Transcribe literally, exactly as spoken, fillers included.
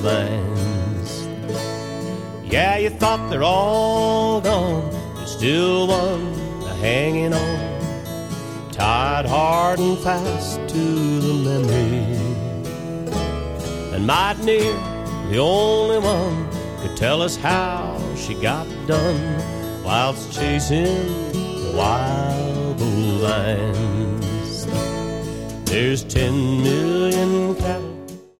bouldlands. Yeah, you thought they're all gone, there's still one hanging on, tied hard and fast to the memory. And might near the only one could tell us how she got done whilst chasing the wild bouldlands. There's ten million cattle